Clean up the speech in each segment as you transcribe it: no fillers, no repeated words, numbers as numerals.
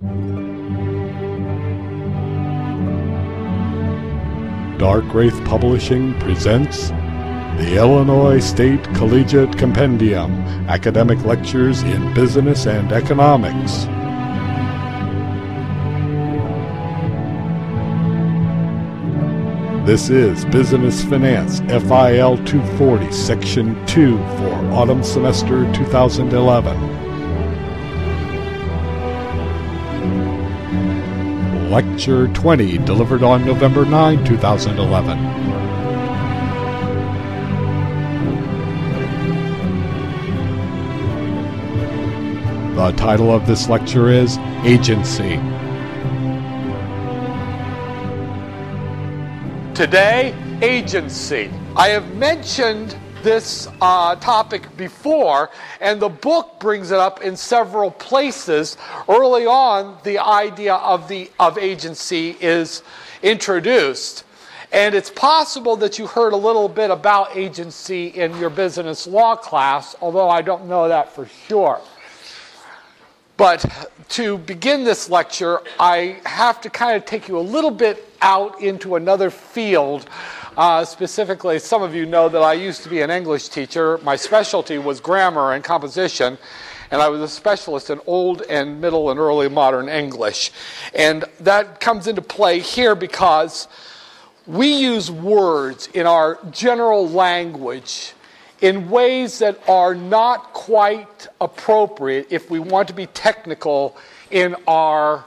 Dark Wraith Publishing presents the Illinois State Collegiate Compendium, Academic Lectures in Business and Economics. This is Business Finance, FIL 240, Section 2 for Autumn Semester 2011. Lecture 20, delivered on November 9, 2011. The title of this lecture is Agency. Today, agency. I have mentioned this topic before, and the book brings it up in several places. Early on, the idea of agency is introduced, and it's possible that you heard a little bit about agency in your business law class, although I don't know that for sure. But to begin this lecture, I have to kind of take you a little bit out into another field. Specifically, some of you know that I used to be an English teacher. My specialty was grammar and composition, and I was a specialist in Old and Middle and Early Modern English. And that comes into play here because we use words in our general language in ways that are not quite appropriate if we want to be technical in our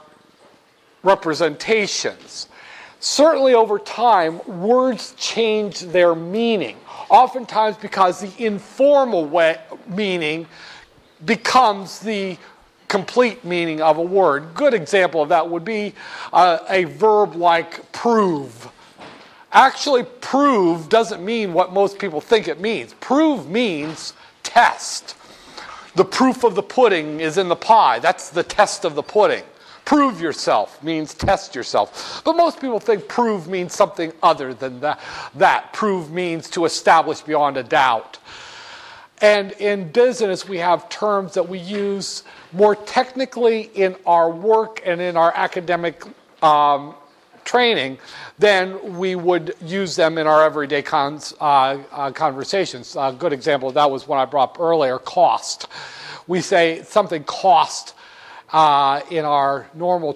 representations. Certainly over time, words change their meaning, oftentimes because the informal meaning becomes the complete meaning of a word. Good example of that would be a verb like prove. Actually, prove doesn't mean what most people think it means. Prove means test. The proof of the pudding is in the pie. That's the test of the pudding. Prove yourself means test yourself. But most people think prove means something other than that. Prove means to establish beyond a doubt. And in business, we have terms that we use more technically in our work and in our academic training than we would use them in our everyday conversations. A good example of that was one I brought up earlier, cost. We say something cost in our normal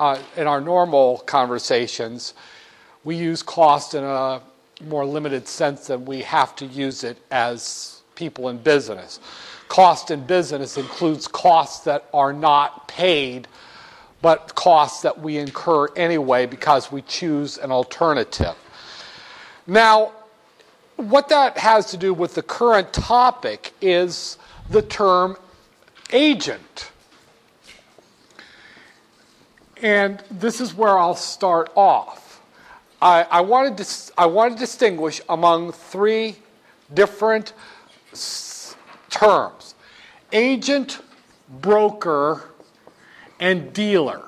conversations. We use cost in a more limited sense than we have to use it as people in business. Cost in business includes costs that are not paid, but costs that we incur anyway because we choose an alternative. Now, what that has to do with the current topic is the term agent. And this is where I'll start off. I want to distinguish among three different terms: agent, broker, and dealer.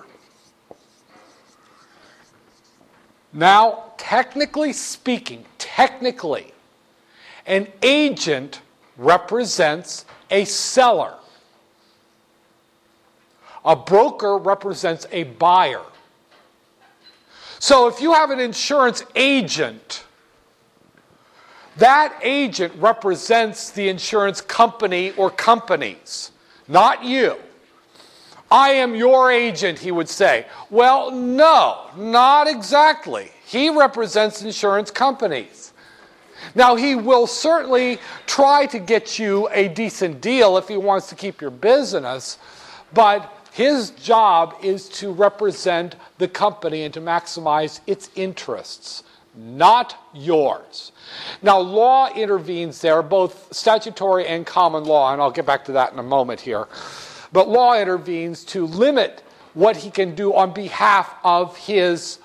Now, technically speaking, an agent represents a seller. A broker represents a buyer. So if you have an insurance agent, that agent represents the insurance company or companies, not you. I am your agent, he would say. Well, no, not exactly. He represents insurance companies. Now, he will certainly try to get you a decent deal if he wants to keep your business, but his job is to represent the company and to maximize its interests, not yours. Now, law intervenes there, both statutory and common law, and I'll get back to that in a moment here. But law intervenes to limit what he can do on behalf of his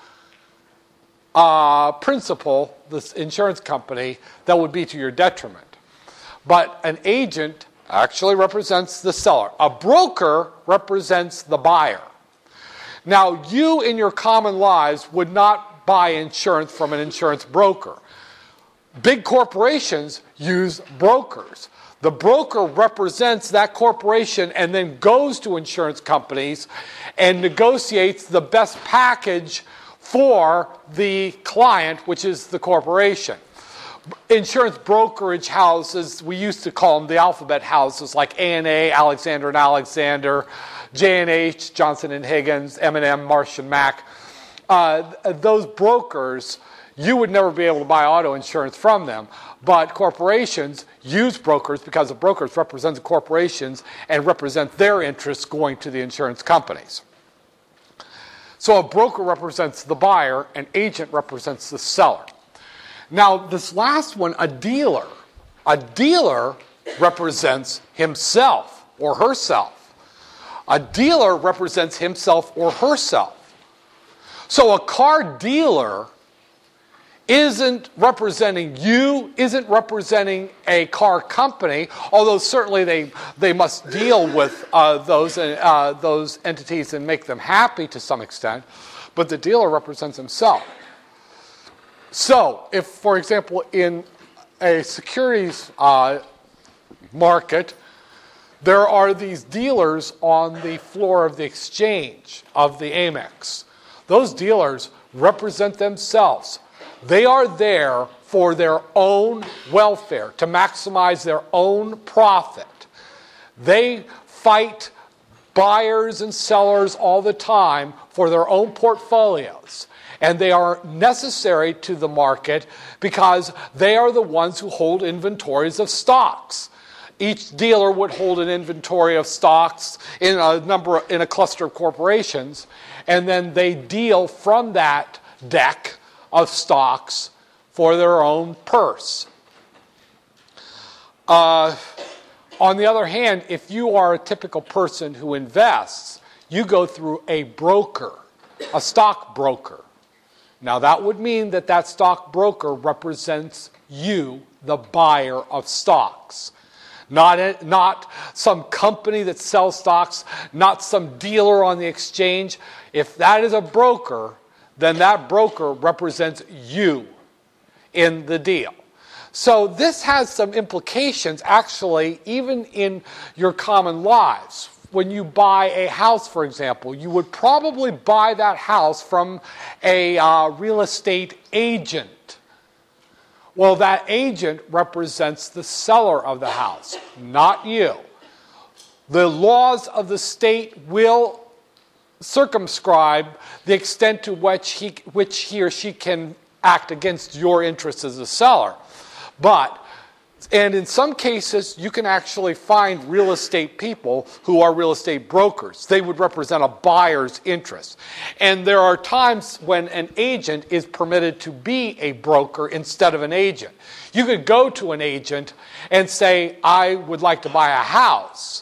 principal, this insurance company, that would be to your detriment. But an agent actually represents the seller. A broker represents the buyer. Now, you in your common lives would not buy insurance from an insurance broker. Big corporations use brokers. The broker represents that corporation and then goes to insurance companies and negotiates the best package for the client, which is the corporation. Insurance brokerage houses, we used to call them the alphabet houses, like A&A, Alexander & Alexander, J&H, Johnson & Higgins, M&M, Marsh & Mack. Those brokers, you would never be able to buy auto insurance from them. But corporations use brokers because the brokers represent the corporations and represent their interests going to the insurance companies. So a broker represents the buyer, an agent represents the seller. Now, this last one, a dealer represents himself or herself. A dealer represents himself or herself. So a car dealer isn't representing you, isn't representing a car company, although certainly they must deal with those entities and make them happy to some extent, but the dealer represents himself. So, if, for example, in a securities market, there are these dealers on the floor of the exchange of the Amex. Those dealers represent themselves. They are there for their own welfare, to maximize their own profit. They fight buyers and sellers all the time for their own portfolios. And they are necessary to the market because they are the ones who hold inventories of stocks. Each dealer would hold an inventory of stocks in a cluster of corporations, and then they deal from that deck of stocks for their own purse. On the other hand, if you are a typical person who invests, you go through a broker, a stockbroker. Now, that would mean that that stockbroker represents you, the buyer of stocks. Not some company that sells stocks, not some dealer on the exchange. If that is a broker, then that broker represents you in the deal. So this has some implications, actually, even in your common lives. When you buy a house, for example, you would probably buy that house from a real estate agent. Well, that agent represents the seller of the house, not you. The laws of the state will circumscribe the extent to which he or she can act against your interests as a seller. And in some cases, you can actually find real estate people who are real estate brokers. They would represent a buyer's interest. And there are times when an agent is permitted to be a broker instead of an agent. You could go to an agent and say, I would like to buy a house.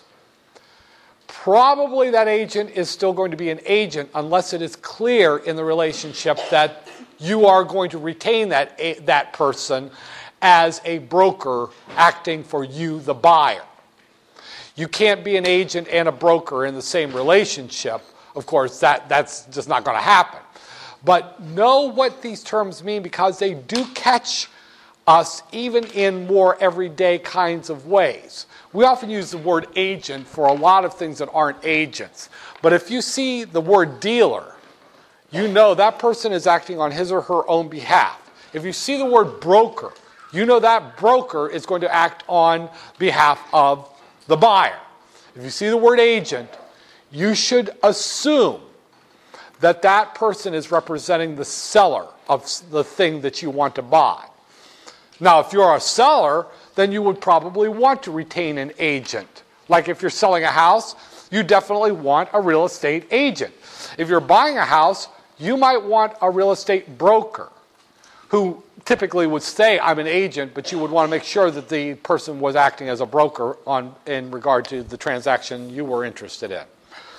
Probably that agent is still going to be an agent unless it is clear in the relationship that you are going to retain that person as a broker acting for you, the buyer. You can't be an agent and a broker in the same relationship. Of course, that's just not going to happen. But know what these terms mean because they do catch us even in more everyday kinds of ways. We often use the word agent for a lot of things that aren't agents. But if you see the word dealer, you know that person is acting on his or her own behalf. If you see the word broker, you know that broker is going to act on behalf of the buyer. If you see the word agent, you should assume that that person is representing the seller of the thing that you want to buy. Now, if you're a seller, then you would probably want to retain an agent. Like if you're selling a house, you definitely want a real estate agent. If you're buying a house, you might want a real estate broker who typically would say, I'm an agent, but you would want to make sure that the person was acting as a broker in regard to the transaction you were interested in.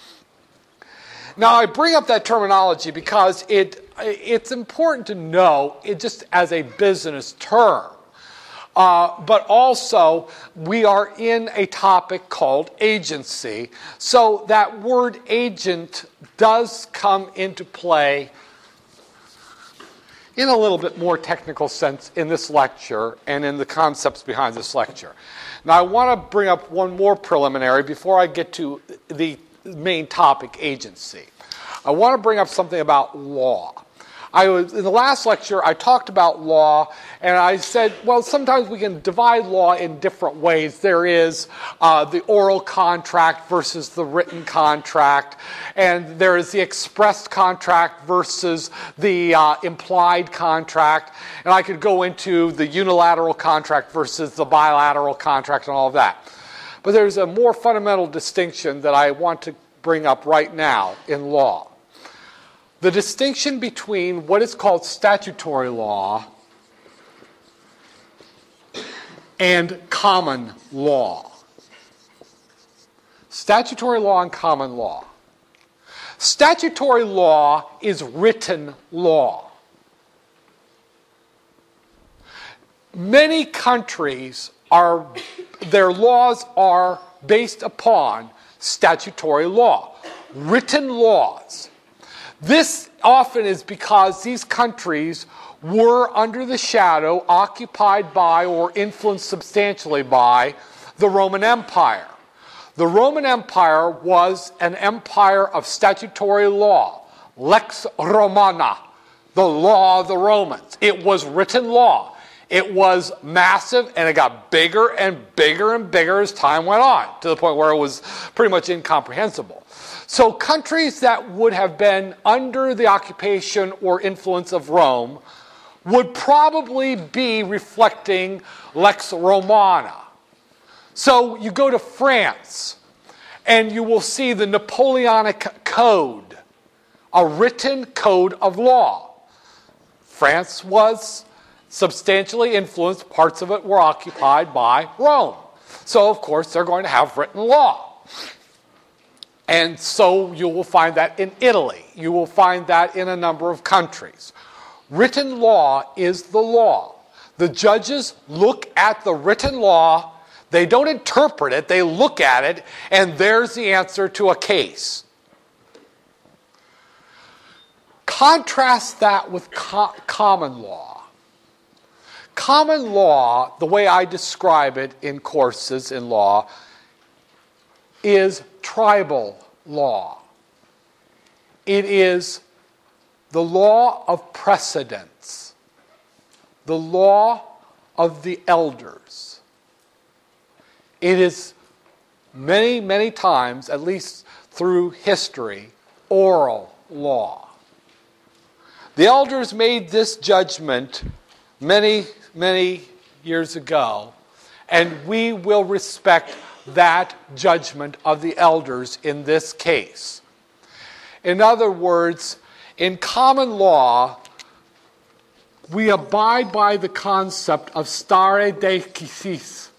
Now, I bring up that terminology because it's important to know it just as a business term. But also, we are in a topic called agency. So that word agent does come into play in a little bit more technical sense in this lecture and in the concepts behind this lecture. Now, I want to bring up one more preliminary before I get to the main topic, agency. I want to bring up something about law. In the last lecture, I talked about law, and I said, well, sometimes we can divide law in different ways. There is the oral contract versus the written contract, and there is the express contract versus the implied contract, and I could go into the unilateral contract versus the bilateral contract and all of that. But there's a more fundamental distinction that I want to bring up right now in law. The distinction between what is called statutory law and common law. Statutory law and common law. Statutory law is written law. Many countries their laws are based upon statutory law, written laws. This often is because these countries were under the shadow, occupied by, or influenced substantially by the Roman Empire. The Roman Empire was an empire of statutory law, lex Romana, the law of the Romans. It was written law. It was massive, and it got bigger and bigger and bigger as time went on, to the point where it was pretty much incomprehensible. So countries that would have been under the occupation or influence of Rome would probably be reflecting Lex Romana. So you go to France, and you will see the Napoleonic Code, a written code of law. France was substantially influenced. Parts of it were occupied by Rome. So, of course, they're going to have written law. And so you will find that in Italy. You will find that in a number of countries. Written law is the law. The judges look at the written law. They don't interpret it. They look at it, and there's the answer to a case. Contrast that with common law. Common law, the way I describe it in courses in law, is tribal law. It is the law of precedence, the law of the elders. It is many, many times, at least through history, oral law. The elders made this judgment many, many years ago, and we will respect that judgment of the elders in this case. In other words, in common law, we abide by the concept of stare decisis.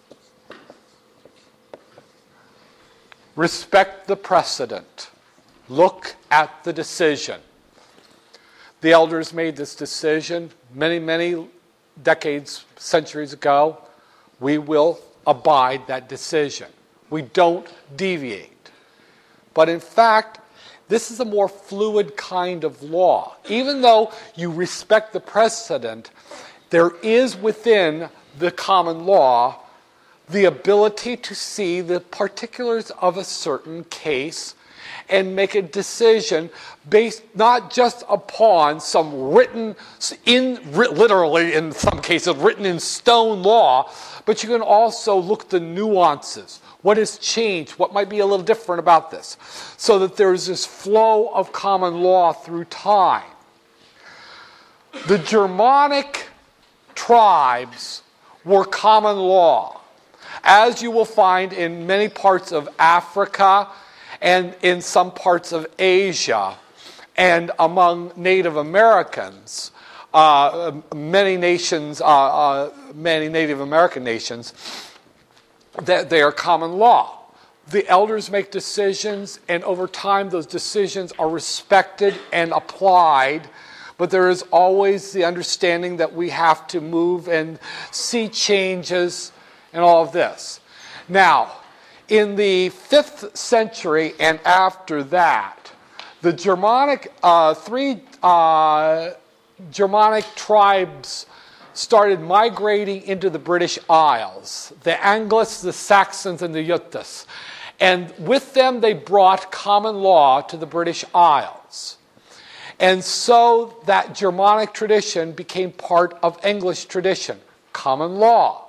Respect the precedent. Look at the decision. The elders made this decision many, many decades, centuries ago. We will abide that decision. We don't deviate. But in fact, this is a more fluid kind of law. Even though you respect the precedent, there is within the common law the ability to see the particulars of a certain case and make a decision based not just upon some literally in some cases, written in stone law, but you can also look at the nuances. What has changed? What might be a little different about this? So that there's this flow of common law through time. The Germanic tribes were common law, as you will find in many parts of Africa and in some parts of Asia and among Native Americans. Many nations, many Native American nations, that they are common law. The elders make decisions, and over time those decisions are respected and applied, but there is always the understanding that we have to move and see changes and all of this. Now, in the 5th century and after that, the Germanic, three Germanic tribes started migrating into the British Isles, the Angles, the Saxons, and the Juttas. And with them, they brought common law to the British Isles. And so that Germanic tradition became part of English tradition, common law.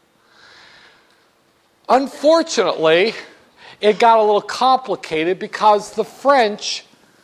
Unfortunately, it got a little complicated because the French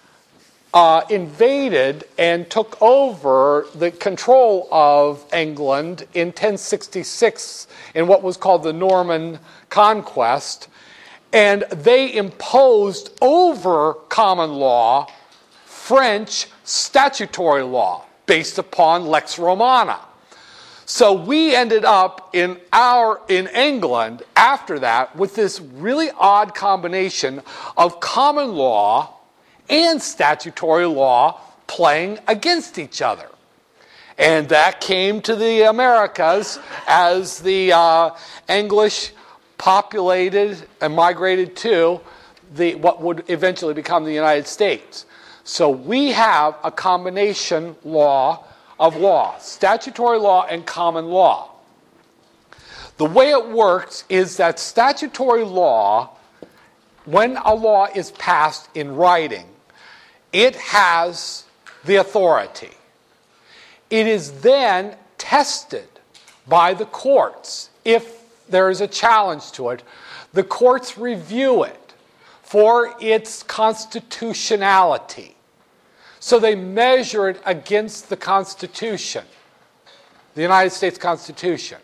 invaded and took over the control of England in 1066 in what was called the Norman Conquest, and they imposed over common law French statutory law based upon Lex Romana. So we ended up in England after that with this really odd combination of common law and statutory law playing against each other. And that came to the Americas as the English populated and migrated to what would eventually become the United States. So we have a combination of law, statutory law and common law. The way it works is that statutory law, when a law is passed in writing, it has the authority. It is then tested by the courts. If there is a challenge to it, the courts review it for its constitutionality. So they measure it against the Constitution, the United States Constitution.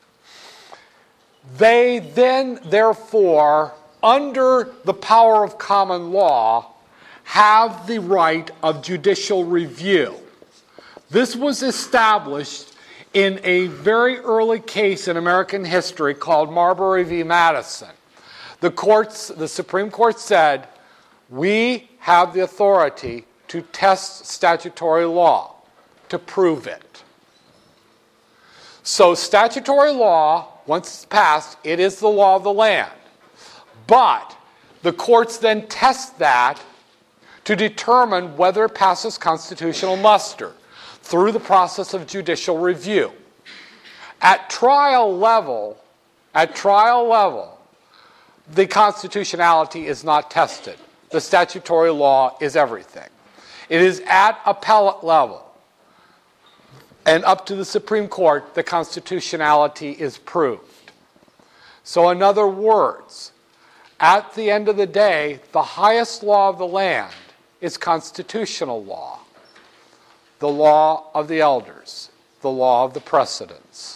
They then, therefore, under the power of common law, have the right of judicial review. This was established in a very early case in American history called Marbury v. Madison. The Supreme Court said, we have the authority to test statutory law, to prove it. So statutory law, once it's passed, it is the law of the land. But the courts then test that to determine whether it passes constitutional muster through the process of judicial review. At trial level, the constitutionality is not tested. The statutory law is everything. It is at appellate level and up to the Supreme Court, the constitutionality is proved. So in other words, at the end of the day, the highest law of the land is constitutional law, the law of the elders, the law of the precedents,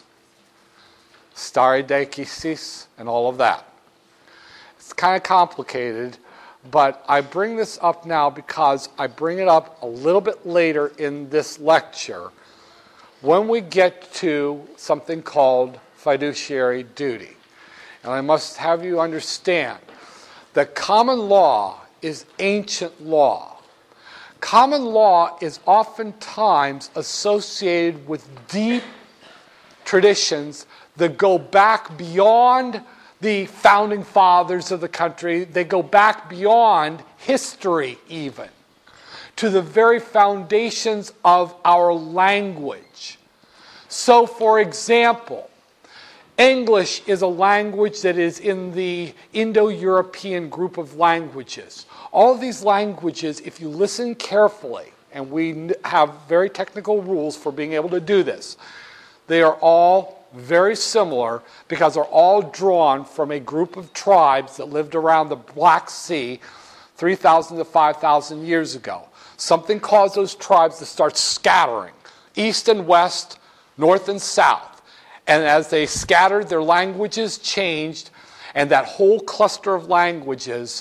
stare decisis, and all of that. It's kind of complicated, but I bring this up now because I bring it up a little bit later in this lecture when we get to something called fiduciary duty. And I must have you understand that common law is ancient law. Common law is oftentimes associated with deep traditions that go back beyond the founding fathers of the country. They go back beyond history even, to the very foundations of our language. So, for example, English is a language that is in the Indo-European group of languages. All of these languages, if you listen carefully, and we have very technical rules for being able to do this, they are all very similar because they're all drawn from a group of tribes that lived around the Black Sea 3,000 to 5,000 years ago. Something caused those tribes to start scattering, east and west, north and south. And as they scattered, their languages changed, and that whole cluster of languages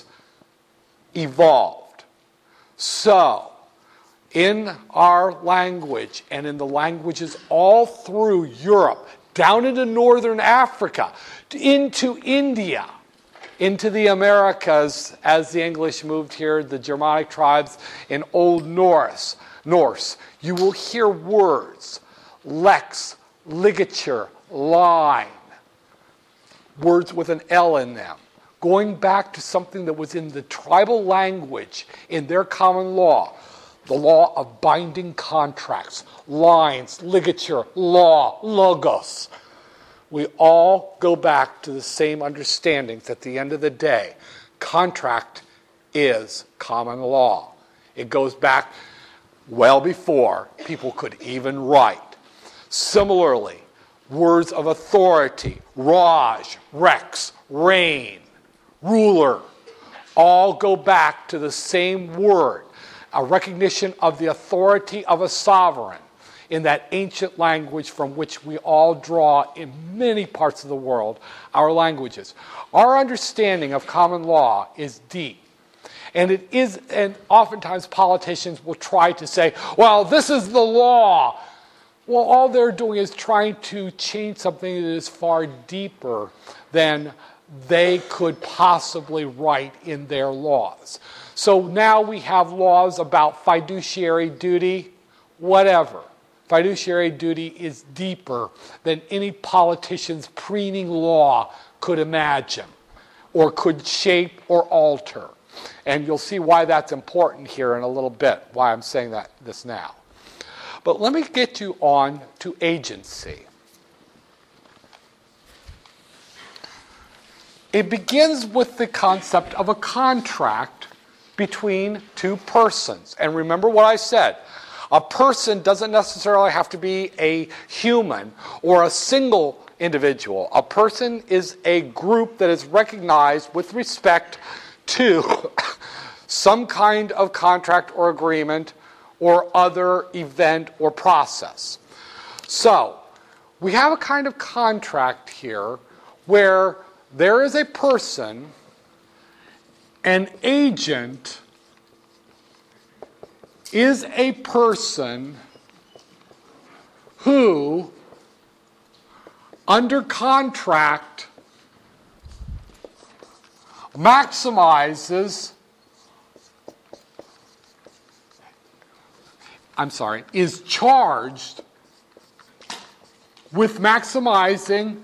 evolved. So, in our language and in the languages all through Europe, down into northern Africa, into India, into the Americas as the English moved here, the Germanic tribes in Old Norse, you will hear words, lex, ligature, line, words with an L in them, going back to something that was in the tribal language, in their common law. The law of binding contracts, lines, ligature, law, logos. We all go back to the same understandings at the end of the day. Contract is common law. It goes back well before people could even write. Similarly, words of authority, Raj, Rex, reign, ruler, all go back to the same word, a recognition of the authority of a sovereign in that ancient language from which we all draw in many parts of the world, our languages. Our understanding of common law is deep. And oftentimes politicians will try to say, well, this is the law. Well, all they're doing is trying to change something that is far deeper than they could possibly write in their laws. So now we have laws about fiduciary duty, whatever. Fiduciary duty is deeper than any politician's preening law could imagine or could shape or alter. And you'll see why that's important here in a little bit, why I'm saying this now. But let me get you on to agency. It begins with the concept of a contract between two persons. And remember what I said. A person doesn't necessarily have to be a human or a single individual. A person is a group that is recognized with respect to some kind of contract or agreement or other event or process. So, we have a kind of contract here where there is a person, an agent is a person who, under contract, is charged with maximizing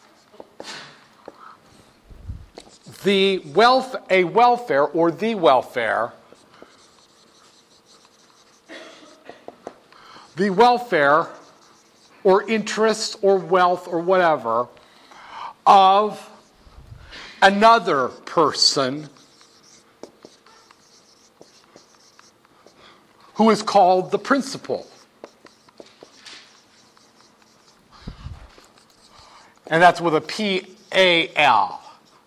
the welfare or interest or wealth or whatever of another person who is called the principal. And that's with a P-A-L.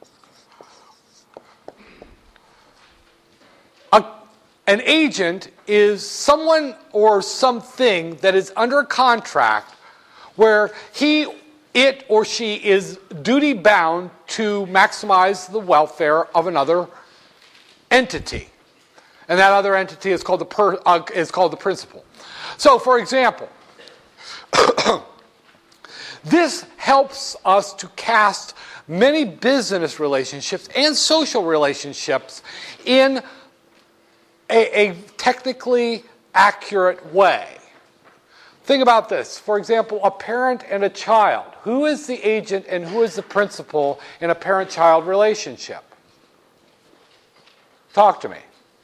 An agent is someone or something that is under a contract where it or she is duty bound to maximize the welfare of another entity. And that other entity is called the principal. So, for example, this helps us to cast many business relationships and social relationships in a technically accurate way. Think about this. For example, a parent and a child. Who is the agent and who is the principal in a parent-child relationship? Talk to me.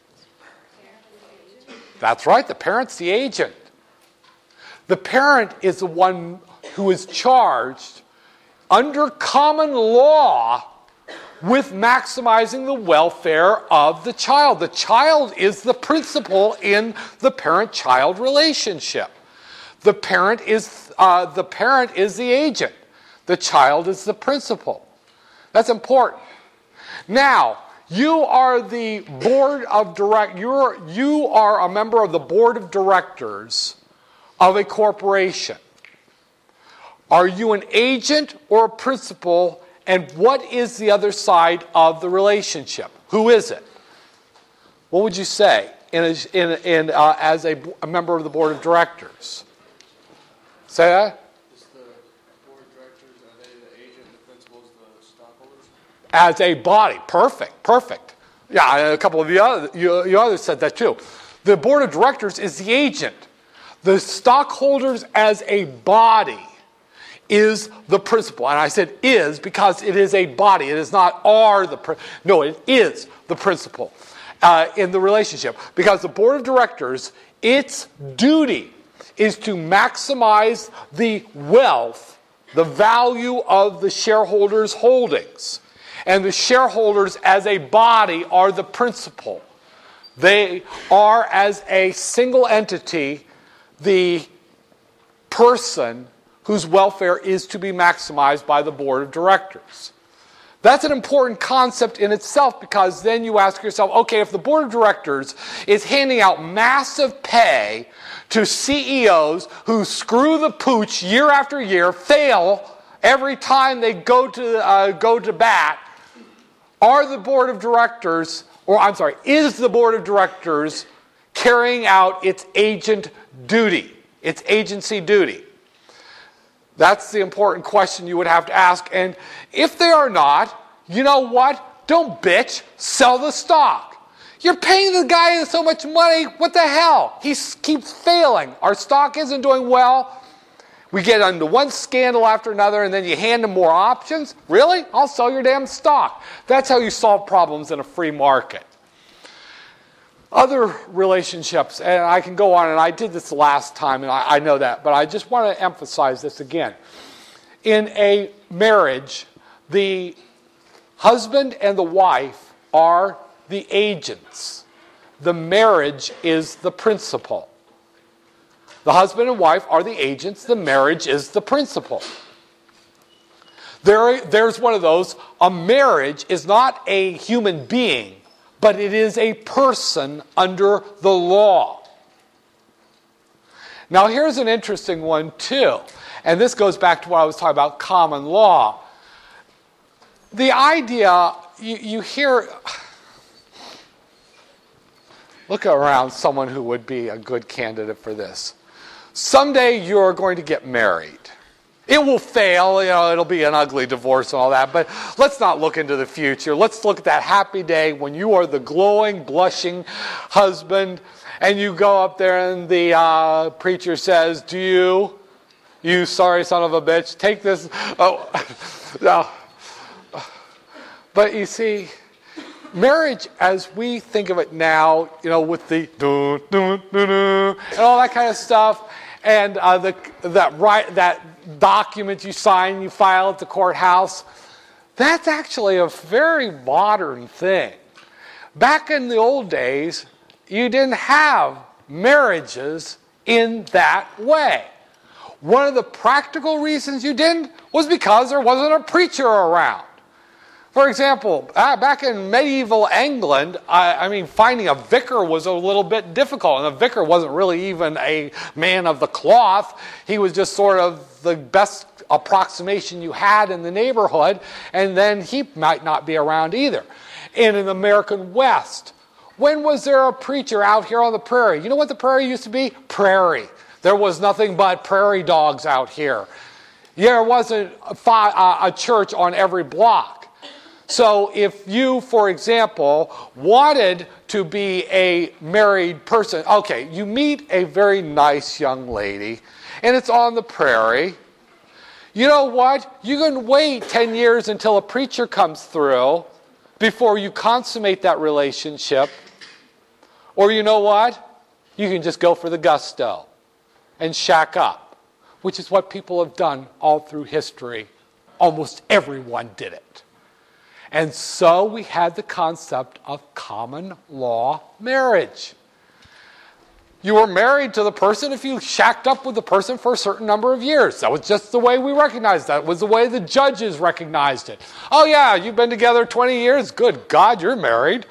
That's right, the parent's the agent. The parent is the one who is charged under common law with maximizing the welfare of the child. The child is the principal in the parent-child relationship. The parent is the agent. The child is the principal. That's important. Now, you are the board of you are a member of the board of directors of a corporation. Are you an agent or a principal? And what is the other side of the relationship? Who is it? What would you say as a member of the board of directors? Say that? Is the board of directors, are they the agent, the principals, the stockholders? As a body. Perfect. Yeah, a couple of you others said that too. The board of directors is the agent. The stockholders as a body is the principal. And I said is because it is a body. It is not no, it is the principal. in the relationship. Because the board of directors, its duty is to maximize the wealth, the value of the shareholders' holdings. And the shareholders as a body are the principal. They are, as a single entity, the person whose welfare is to be maximized by the board of directors. That's an important concept in itself, because then you ask yourself, okay, if the board of directors is handing out massive pay to CEOs who screw the pooch year after year, fail every time they go to bat, is the board of directors carrying out its agent duty, its agency duty? That's the important question you would have to ask. And if they are not, you know what? Don't bitch. Sell the stock. You're paying the guy so much money. What the hell? He keeps failing. Our stock isn't doing well. We get into one scandal after another, and then you hand him more options. Really? I'll sell your damn stock. That's how you solve problems in a free market. Other relationships, and I can go on, and I did this last time, and I know that, but I just want to emphasize this again. In a marriage, the husband and the wife are the agents. The marriage is the principal. The husband and wife are the agents. The marriage is the principal. There's one of those. A marriage is not a human being, but it is a person under the law. Now, here's an interesting one, too. And this goes back to what I was talking about, common law. The idea, you hear... Look around someone who would be a good candidate for this. Someday you're going to get married. It will fail, it'll be an ugly divorce and all that, but let's not look into the future. Let's look at that happy day when you are the glowing, blushing husband, and you go up there and the preacher says, "Do you sorry son of a bitch, take this." Oh, no. But you see, marriage as we think of it now, with the dun, dun, dun, dun, and all that kind of stuff, and that document you sign, you file at the courthouse, that's actually a very modern thing. Back in the old days, you didn't have marriages in that way. One of the practical reasons you didn't was because there wasn't a preacher around. For example, back in medieval England, finding a vicar was a little bit difficult. And the vicar wasn't really even a man of the cloth. He was just sort of the best approximation you had in the neighborhood. And then he might not be around either. In the American West, when was there a preacher out here on the prairie? You know what the prairie used to be? Prairie. There was nothing but prairie dogs out here. There wasn't a church on every block. So if you, for example, wanted to be a married person, okay, you meet a very nice young lady, and it's on the prairie. You know what? You can wait 10 years until a preacher comes through before you consummate that relationship. Or you know what? You can just go for the gusto and shack up, which is what people have done all through history. Almost everyone did it. And so we had the concept of common law marriage. You were married to the person if you shacked up with the person for a certain number of years. That was just the way we recognized that. It was the way the judges recognized it. Oh yeah, you've been together 20 years? Good God, you're married.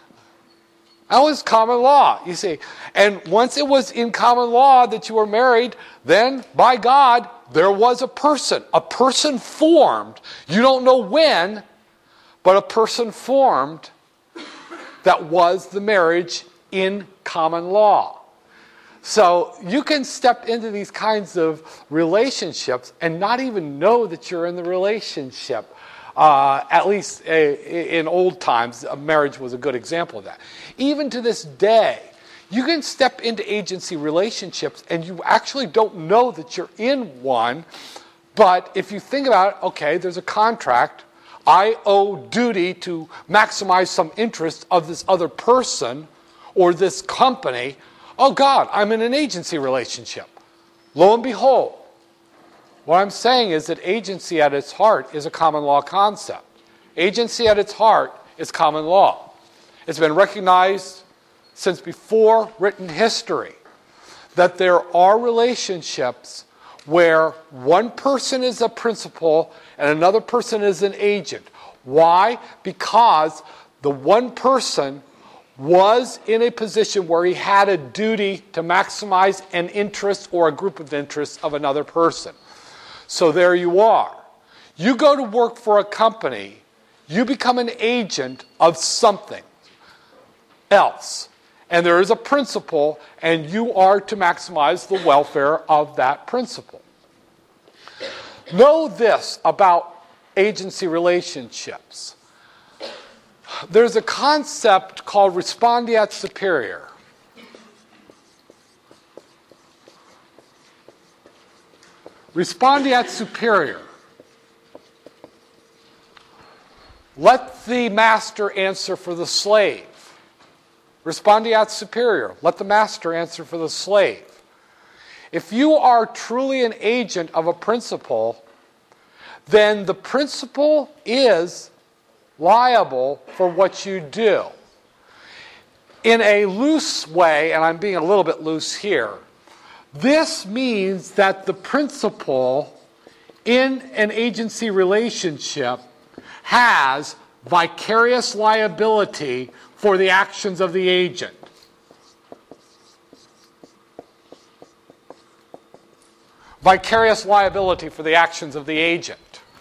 That was common law, you see. And once it was in common law that you were married, then, by God, there was a person formed. You don't know when, but a person formed that was the marriage in common law. So you can step into these kinds of relationships and not even know that you're in the relationship. At least in old times, a marriage was a good example of that. Even to this day, you can step into agency relationships and you actually don't know that you're in one. But if you think about it, okay, there's a contract. I owe duty to maximize some interest of this other person or this company. Oh God, I'm in an agency relationship. Lo and behold, what I'm saying is that agency at its heart is a common law concept. Agency at its heart is common law. It's been recognized since before written history that there are relationships where one person is a principal and another person is an agent. Why? Because the one person was in a position where he had a duty to maximize an interest or a group of interests of another person. So there you are. You go to work for a company, you become an agent of something else. And there is a principle, and you are to maximize the welfare of that principle. Know this about agency relationships. There's a concept called respondeat superior. Respondeat superior. Let the master answer for the slave. Respondeat superior. Let the master answer for the slave. If you are truly an agent of a principal, then the principal is liable for what you do. In a loose way, and I'm being a little bit loose here, this means that the principal in an agency relationship has vicarious liability for the actions of the agent. Vicarious liability for the actions of the agent.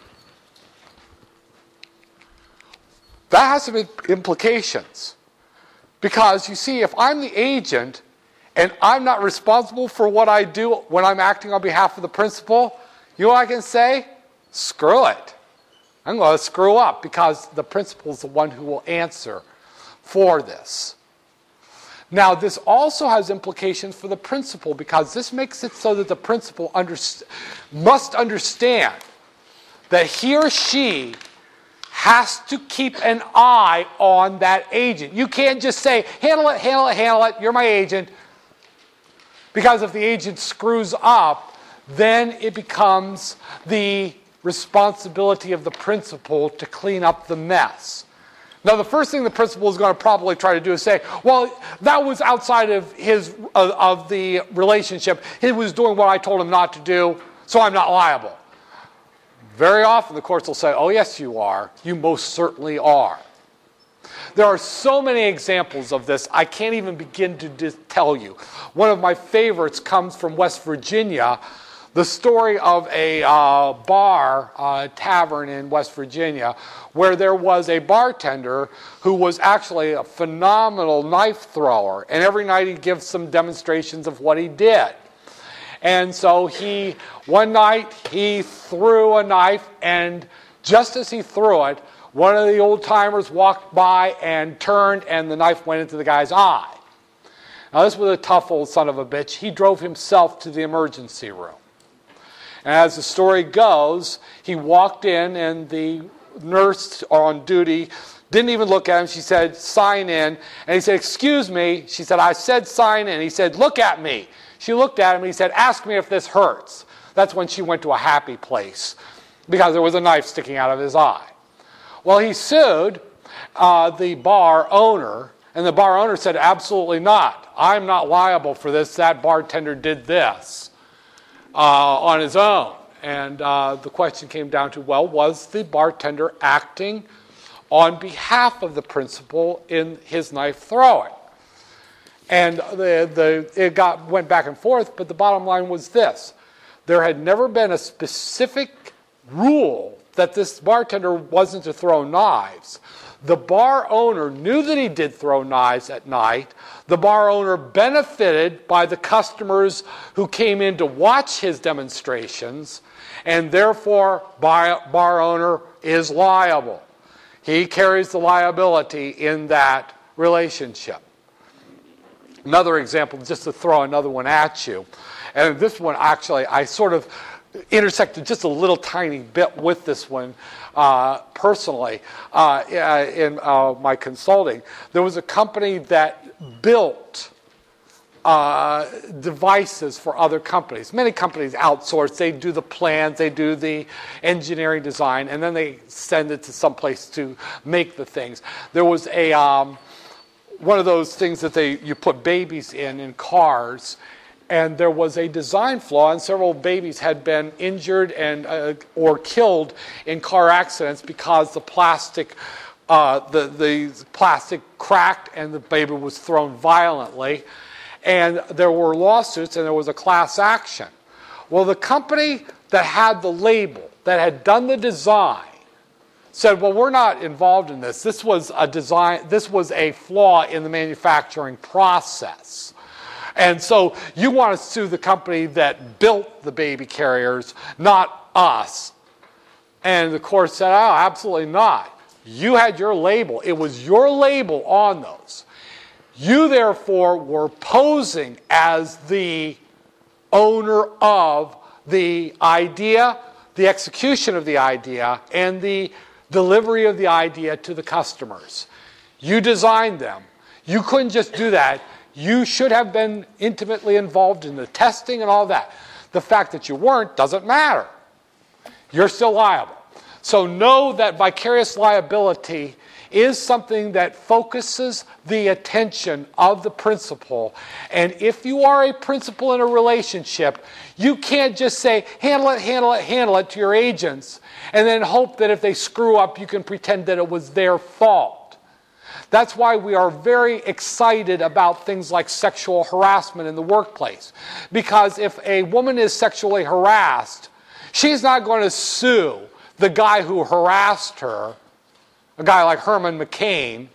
That has some implications. Because, you see, if I'm the agent and I'm not responsible for what I do when I'm acting on behalf of the principal, you know what I can say? Screw it. I'm going to screw up because the principal is the one who will answer for this. Now, this also has implications for the principal because this makes it so that the principal must understand that he or she has to keep an eye on that agent. You can't just say, handle it, handle it, handle it, you're my agent. Because if the agent screws up, then it becomes the responsibility of the principal to clean up the mess. Now, the first thing the principal is going to probably try to do is say, well, that was outside of the relationship. He was doing what I told him not to do, so I'm not liable. Very often the courts will say, oh, yes, you are. You most certainly are. There are so many examples of this, I can't even begin to tell you. One of my favorites comes from West Virginia, the story of a tavern in West Virginia, where there was a bartender who was actually a phenomenal knife thrower. And every night he'd give some demonstrations of what he did. And so one night he threw a knife, and just as he threw it, one of the old-timers walked by and turned, and the knife went into the guy's eye. Now, this was a tough old son of a bitch. He drove himself to the emergency room. And as the story goes, he walked in, and the nurse on duty didn't even look at him. She said, sign in. And he said, excuse me. She said, I said sign in. He said, look at me. She looked at him, and he said, ask me if this hurts. That's when she went to a happy place, because there was a knife sticking out of his eye. Well, he sued the bar owner, and the bar owner said, absolutely not. I'm not liable for this. That bartender did this on his own. And the question came down to, well, was the bartender acting on behalf of the principal in his knife throwing? And it went back and forth, but the bottom line was this. There had never been a specific rule that this bartender wasn't to throw knives. The bar owner knew that he did throw knives at night. The bar owner benefited by the customers who came in to watch his demonstrations, and therefore bar owner is liable. He carries the liability in that relationship. Another example, just to throw another one at you, and this one actually I sort of intersected just a little tiny bit with this one personally in my consulting. There was a company that built devices for other companies. Many companies outsource. They do the plans, they do the engineering design, and then they send it to some place to make the things. There was a one of those things that you put babies in cars, and there was a design flaw, and several babies had been injured and or killed in car accidents because the plastic cracked and the baby was thrown violently. And there were lawsuits, and there was a class action. Well, the company that had the label, that had done the design, said, well, we're not involved in this. This was a flaw in the manufacturing process. And so you want to sue the company that built the baby carriers, not us. And the court said, oh, absolutely not. You had your label. It was your label on those. You, therefore, were posing as the owner of the idea, the execution of the idea, and the delivery of the idea to the customers. You designed them. You couldn't just do that. You should have been intimately involved in the testing and all that. The fact that you weren't doesn't matter. You're still liable. So know that vicarious liability is something that focuses the attention of the principal. And if you are a principal in a relationship, you can't just say, handle it to your agents, and then hope that if they screw up, you can pretend that it was their fault. That's why we are very excited about things like sexual harassment in the workplace. Because if a woman is sexually harassed, she's not going to sue the guy who harassed her, a guy like Herman Cain.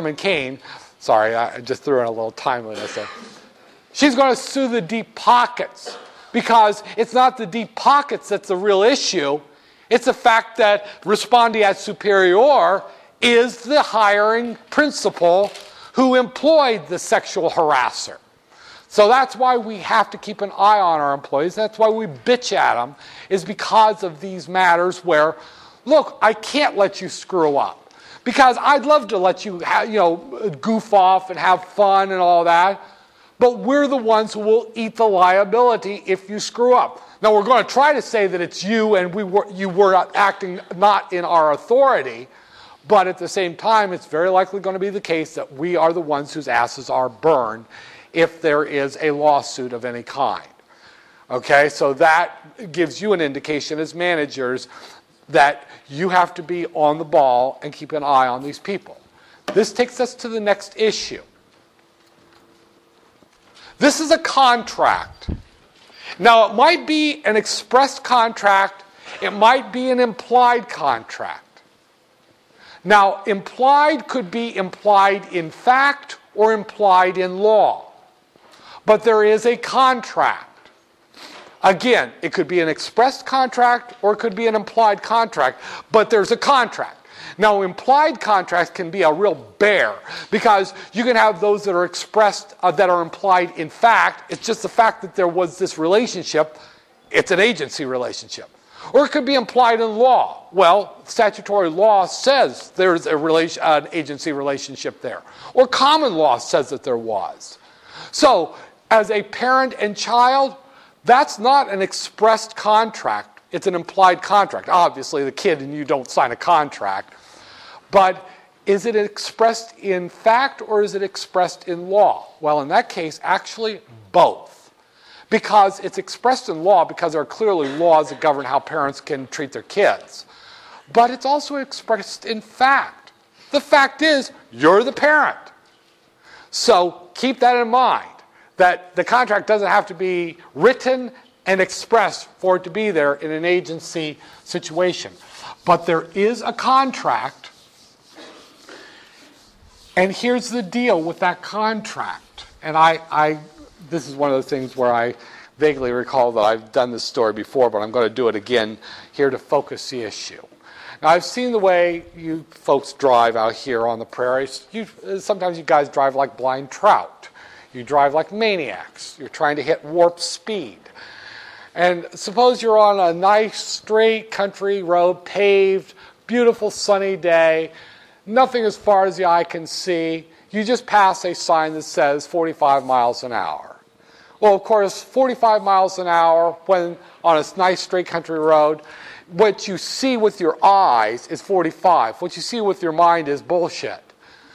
Sorry, I just threw in a little timeliness there. She's going to sue the deep pockets because it's not the deep pockets that's the real issue. It's the fact that respondeat superior is the hiring principal who employed the sexual harasser. So that's why we have to keep an eye on our employees. That's why we bitch at them, is because of these matters where, look, I can't let you screw up. Because I'd love to let you goof off and have fun and all that, but we're the ones who will eat the liability if you screw up. Now, we're going to try to say that it's you and you were acting not in our authority, but at the same time, it's very likely going to be the case that we are the ones whose asses are burned if there is a lawsuit of any kind. Okay, so that gives you an indication as managers that you have to be on the ball and keep an eye on these people. This takes us to the next issue. This is a contract. Now, it might be an express contract. It might be an implied contract. Now, implied could be implied in fact or implied in law. But there is a contract. Again, it could be an expressed contract or it could be an implied contract, but there's a contract. Now, implied contracts can be a real bear because you can have those that are expressed, that are implied in fact. It's just the fact that there was this relationship. It's an agency relationship. Or it could be implied in law. Well, statutory law says there's an agency relationship there. Or common law says that there was. So, as a parent and child, that's not an expressed contract. It's an implied contract. Obviously, the kid and you don't sign a contract. But is it expressed in fact or is it expressed in law? Well, in that case, actually both. Because it's expressed in law because there are clearly laws that govern how parents can treat their kids. But it's also expressed in fact. The fact is, you're the parent. So keep that in mind. That the contract doesn't have to be written and expressed for it to be there in an agency situation. But there is a contract, and here's the deal with that contract. And this is one of those things where I vaguely recall that I've done this story before, but I'm going to do it again here to focus the issue. Now, I've seen the way you folks drive out here on the prairies. Sometimes you guys drive like blind trout. You drive like maniacs. You're trying to hit warp speed. And suppose you're on a nice straight country road, paved, beautiful sunny day, nothing as far as the eye can see. You just pass a sign that says 45 miles an hour. Well, of course, 45 miles an hour when on a nice straight country road, what you see with your eyes is 45. What you see with your mind is bullshit.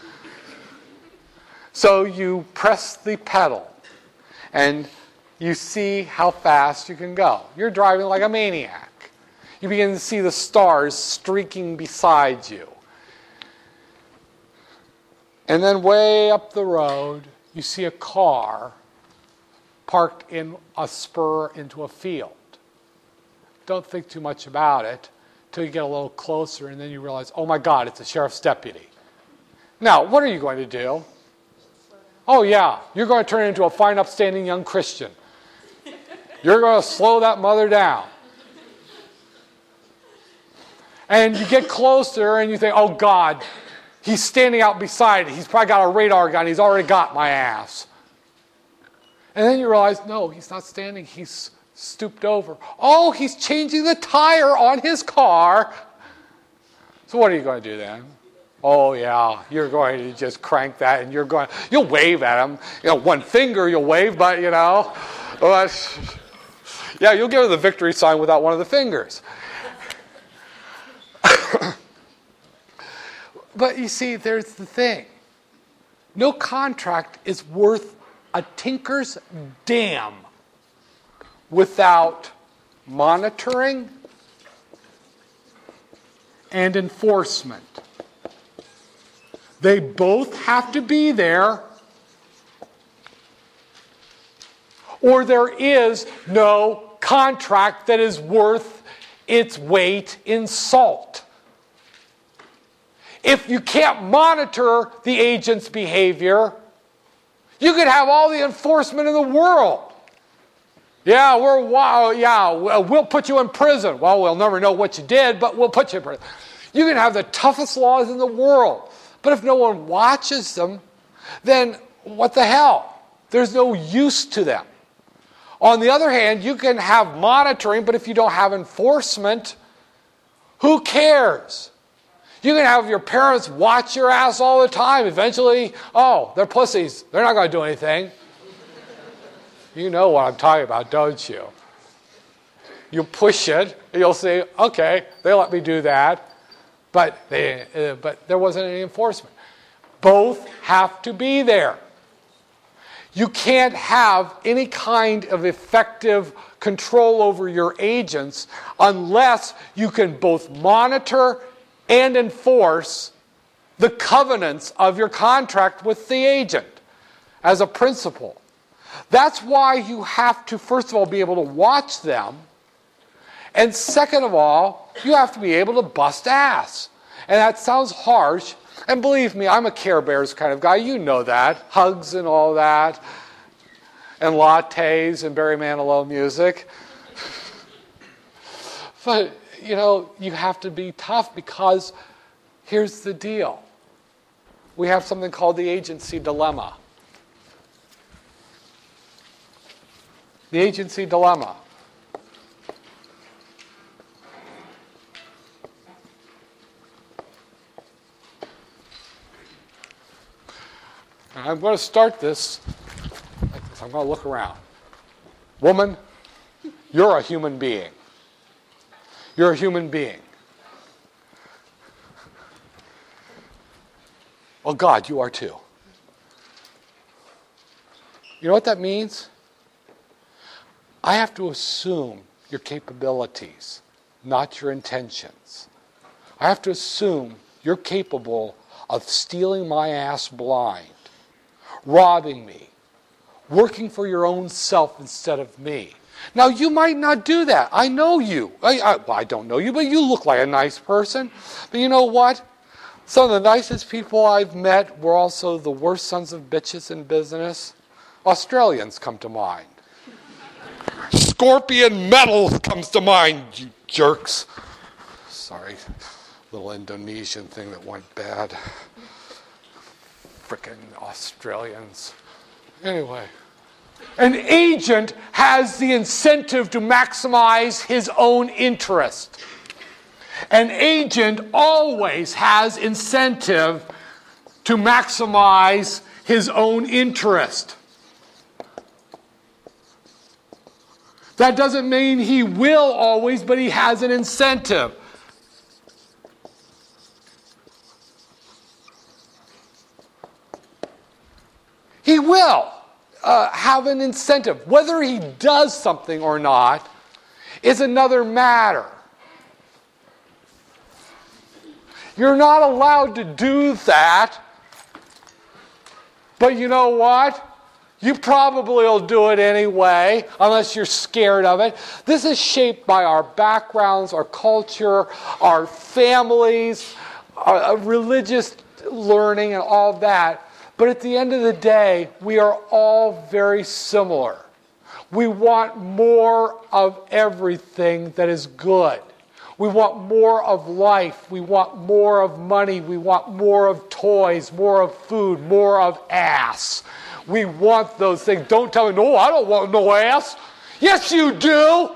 So you press the pedal and you see how fast you can go. You're driving like a maniac. You begin to see the stars streaking beside you. And then way up the road, you see a car parked in a spur into a field. Don't think too much about it until you get a little closer, and then you realize, oh my God, it's a sheriff's deputy. Now, what are you going to do? Oh yeah, you're going to turn into a fine, upstanding young Christian. You're going to slow that mother down. And you get closer and you think, oh God, he's standing out beside it. He's probably got a radar gun. He's already got my ass. And then you realize, no, he's not standing. He's stooped over. Oh, he's changing the tire on his car. So what are you going to do then? Oh yeah, you're going to just crank that and you'll wave at him. You know, one finger you'll wave, but yeah, you'll give her the victory sign without one of the fingers. But you see, there's the thing. No contract is worth a tinker's damn without monitoring and enforcement. They both have to be there, or there is no contract that is worth its weight in salt. If you can't monitor the agent's behavior, you could have all the enforcement in the world. Yeah, we'll put you in prison. Well, we'll never know what you did, but we'll put you in prison. You can have the toughest laws in the world, but if no one watches them, then what the hell? There's no use to them. On the other hand, you can have monitoring, but if you don't have enforcement, who cares? You can have your parents watch your ass all the time. Eventually, oh, they're pussies. They're not going to do anything. You know what I'm talking about, don't you? You push it, and you'll say, okay, they let me do that, but there wasn't any enforcement. Both have to be there. You can't have any kind of effective control over your agents unless you can both monitor and enforce the covenants of your contract with the agent as a principle. That's why you have to, first of all, be able to watch them. And second of all, you have to be able to bust ass. And that sounds harsh. And believe me, I'm a Care Bears kind of guy. You know that. Hugs and all that. And lattes and Barry Manilow music. But, you have to be tough because here's the deal. We have something called the agency dilemma. The agency dilemma. I'm going to start this. I'm going to look around. Woman, you're a human being. You're a human being. Well, God, you are too. You know what that means? I have to assume your capabilities, not your intentions. I have to assume you're capable of stealing my ass blind, robbing me, working for your own self instead of me. Now, you might not do that. I know you. I don't know you, but you look like a nice person. But you know what? Some of the nicest people I've met were also the worst sons of bitches in business. Australians come to mind. Scorpion Metal comes to mind, you jerks. Sorry, little Indonesian thing that went bad. Frickin' Australians. Anyway, An agent has the incentive to maximize his own interest. An agent always has incentive to maximize his own interest. That doesn't mean he will always, but he has an incentive. He will have an incentive. Whether he does something or not is another matter. You're not allowed to do that, but you know what? You probably will do it anyway, unless you're scared of it. This is shaped by our backgrounds, our culture, our families, our religious learning, and all that. But at the end of the day, we are all very similar. We want more of everything that is good. We want more of life. We want more of money. We want more of toys, more of food, more of ass. We want those things. Don't tell me, no, I don't want no ass. Yes, you do.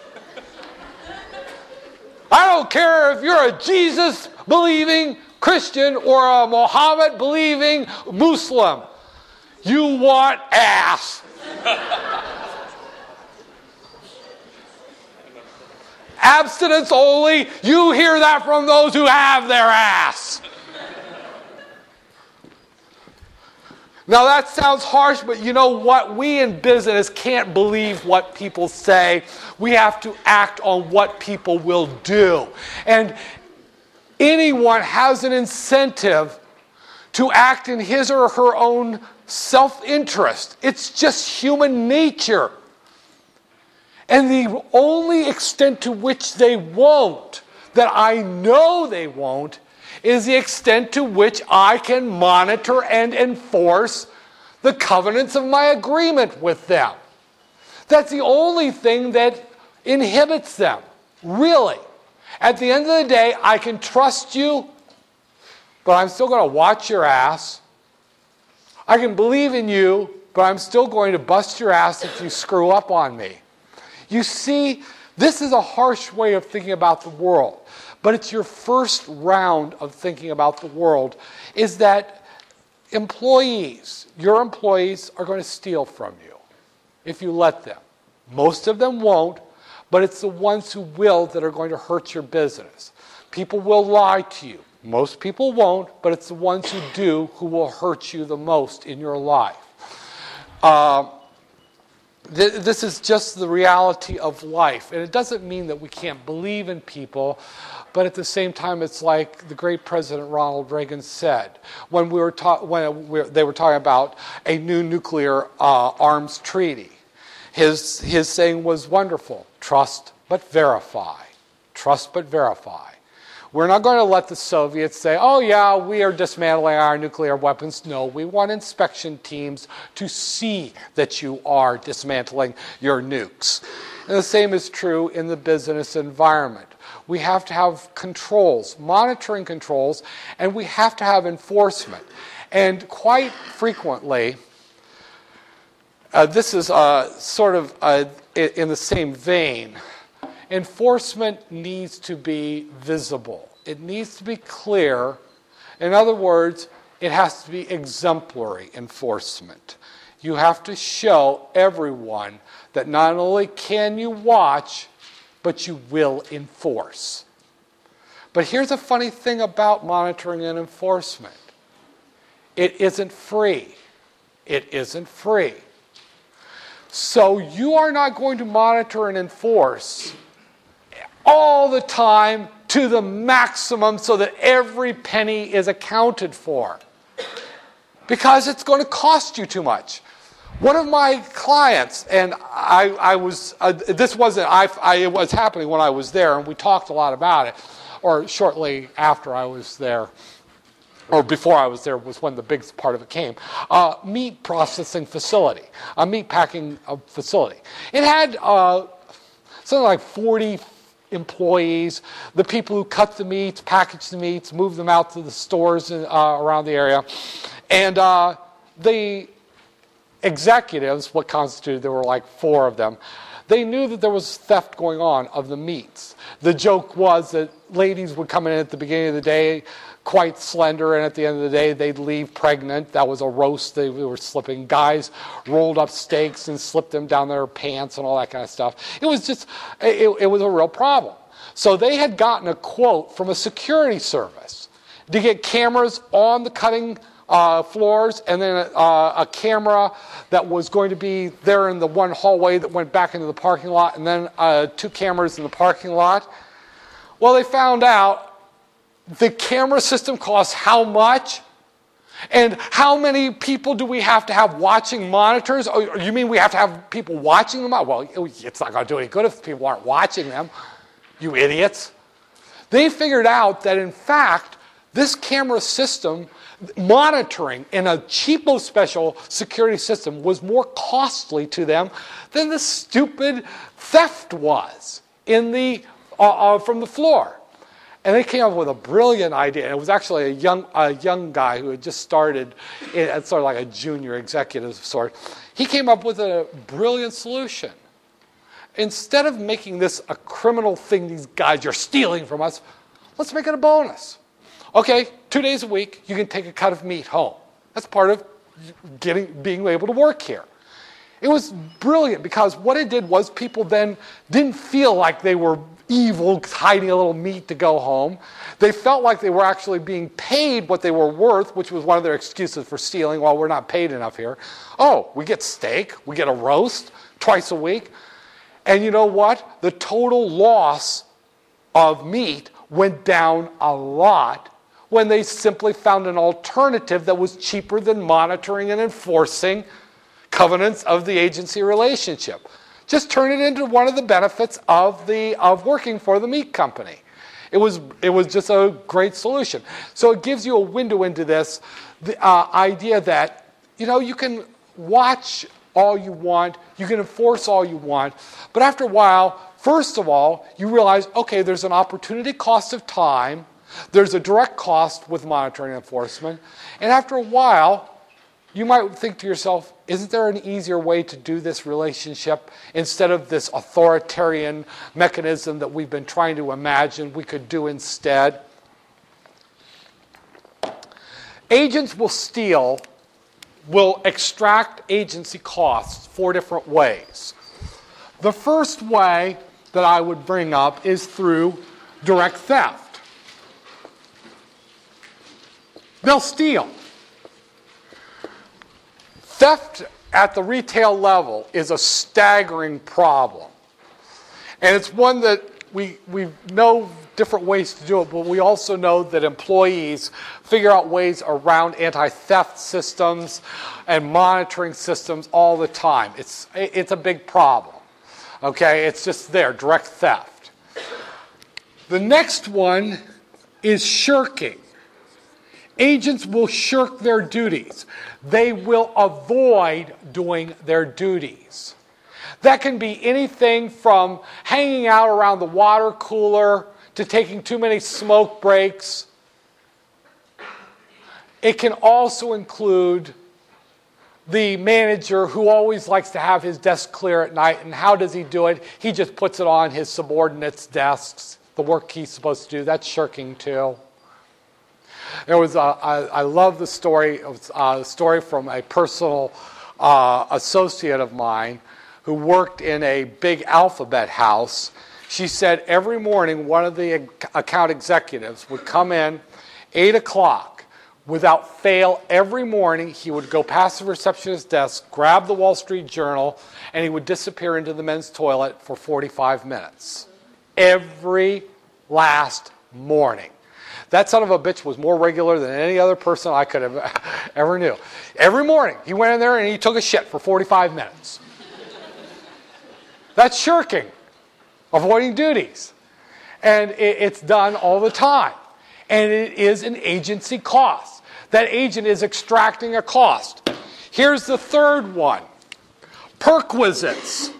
I don't care if you're a Jesus-believing Christian or a Muhammad-believing Muslim. You want ass. Abstinence only. You hear that from those who have their ass. Now that sounds harsh, but you know what? We in business can't believe what people say. We have to act on what people will do. And anyone has an incentive to act in his or her own self-interest. It's just human nature. And the only extent to which they won't, that I know they won't, is the extent to which I can monitor and enforce the covenants of my agreement with them. That's the only thing that inhibits them, really. At the end of the day, I can trust you, but I'm still going to watch your ass. I can believe in you, but I'm still going to bust your ass if you screw up on me. You see, this is a harsh way of thinking about the world, but it's your first round of thinking about the world, is that your employees are going to steal from you if you let them. Most of them won't, but it's the ones who will that are going to hurt your business. People will lie to you. Most people won't, but it's the ones who do who will hurt you the most in your life. This is just the reality of life. And it doesn't mean that we can't believe in people, but at the same time, it's like the great President Ronald Reagan said when they were talking about a new nuclear arms treaty. His saying was wonderful: trust but verify. Trust but verify. We're not going to let the Soviets say, oh yeah, we are dismantling our nuclear weapons. No, we want inspection teams to see that you are dismantling your nukes. And the same is true in the business environment. We have to have controls, monitoring controls, and we have to have enforcement. And quite frequently, this is sort of in the same vein. Enforcement needs to be visible. It needs to be clear. In other words, it has to be exemplary enforcement. You have to show everyone that not only can you watch, but you will enforce. But here's a funny thing about monitoring and enforcement. It isn't free. It isn't free. So you are not going to monitor and enforce all the time to the maximum so that every penny is accounted for, because it's going to cost you too much. One of my clients, and it was happening when I was there, and we talked a lot about it, or shortly after I was there, or before I was there was when the big part of it came. Meat processing facility, a meat packing facility. It had something like 40 employees, the people who cut the meats, package the meats, move them out to the stores around the area. And executives, what constituted, there were like 4 of them, they knew that there was theft going on of the meats. The joke was that ladies would come in at the beginning of the day quite slender, and at the end of the day they'd leave pregnant. That was a roast they were slipping. Guys rolled up steaks and slipped them down their pants and all that kind of stuff. It was just, it was a real problem. So they had gotten a quote from a security service to get cameras on the cutting floors, and then a camera that was going to be there in the one hallway that went back into the parking lot, and then 2 cameras in the parking lot. Well, they found out the camera system costs how much? And how many people do we have to have watching monitors? Oh, you mean we have to have people watching them? Well, it's not going to do any good if people aren't watching them, you idiots. They figured out that, in fact, this camera system, monitoring in a cheapo special security system, was more costly to them than the stupid theft was in the from the floor. And they came up with a brilliant idea. It was actually a young guy who had just started, sort of like a junior executive sort. He came up with a brilliant solution. Instead of making this a criminal thing, these guys, you're stealing from us, let's make it a bonus. Okay, 2 days a week, you can take a cut of meat home. That's part of being able to work here. It was brilliant because what it did was people then didn't feel like they were evil, hiding a little meat to go home. They felt like they were actually being paid what they were worth, which was one of their excuses for stealing. Well, we're not paid enough here. Oh, we get steak, we get a roast twice a week. And you know what? The total loss of meat went down a lot when they simply found an alternative that was cheaper than monitoring and enforcing covenants of the agency relationship. Just turn it into one of the benefits of working for the meat company. It was just a great solution. So it gives you a window into this, the idea that, you can watch all you want, you can enforce all you want, but after a while, first of all, you realize, okay, there's an opportunity cost of time, there's a direct cost with monitoring and enforcement, and after a while, you might think to yourself, isn't there an easier way to do this relationship instead of this authoritarian mechanism that we've been trying to imagine we could do instead? Agents will extract agency costs 4 different ways. The first way that I would bring up is through direct theft. They'll steal. Theft at the retail level is a staggering problem. And it's one that we know different ways to do it, but we also know that employees figure out ways around anti-theft systems and monitoring systems all the time. It's a big problem. Okay, it's just there, direct theft. The next one is shirking. Agents will shirk their duties. They will avoid doing their duties. That can be anything from hanging out around the water cooler to taking too many smoke breaks. It can also include the manager who always likes to have his desk clear at night. And how does he do it? He just puts it on his subordinates' desks, the work he's supposed to do. That's shirking too. There was I love the story. A story from a personal associate of mine who worked in a big alphabet house. She said every morning one of the account executives would come in 8 o'clock. Without fail, every morning he would go past the receptionist's desk, grab the Wall Street Journal, and he would disappear into the men's toilet for 45 minutes. Every last morning. That son of a bitch was more regular than any other person I could have ever knew. Every morning, he went in there and he took a shit for 45 minutes. That's shirking, avoiding duties. And it's done all the time. And it is an agency cost. That agent is extracting a cost. Here's the third one. Perquisites.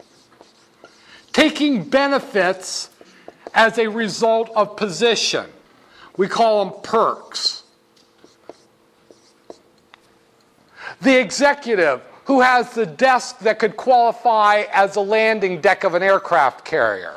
Taking benefits as a result of position. We call them perks. The executive who has the desk that could qualify as a landing deck of an aircraft carrier.